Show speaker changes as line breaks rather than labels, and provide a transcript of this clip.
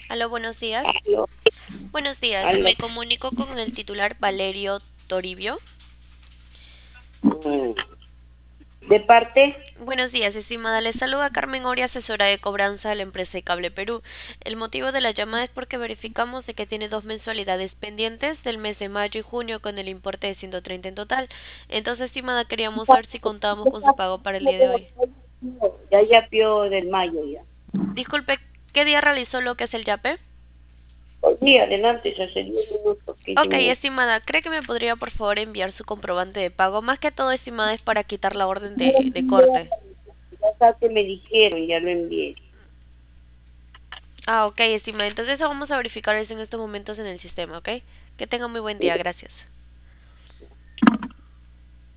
Aló, buenos días.
Aló,
Buenos días,
aló.
me comunico con el titular Valerio Toribio.
Mm. ¿De parte?
Buenos días, estimada. Le saluda Carmen Oria, asesora de cobranza de la empresa de Cable Perú. El motivo de la llamada es porque verificamos de que tiene dos mensualidades pendientes del mes de mayo y junio con el importe de 130 en total. Entonces, estimada, queríamos saber si contábamos con su pago para el día de hoy.
Ya pio del mayo ya.
Disculpe, ¿qué día realizó lo que es el YAPE?
Hoy día, adelante, hace 10 minutos, 15
Ok,
minutos.
estimada, ¿cree que me podría por favor enviar su comprobante de pago? Más que todo, estimada, es para quitar la orden
Ya lo
de
envié,
corte.
ya está que me dijeron, ya lo envié.
Ah, ok, estimada. Entonces vamos a verificar eso en estos momentos en el sistema, ¿ok? Que tenga muy buen día, gracias.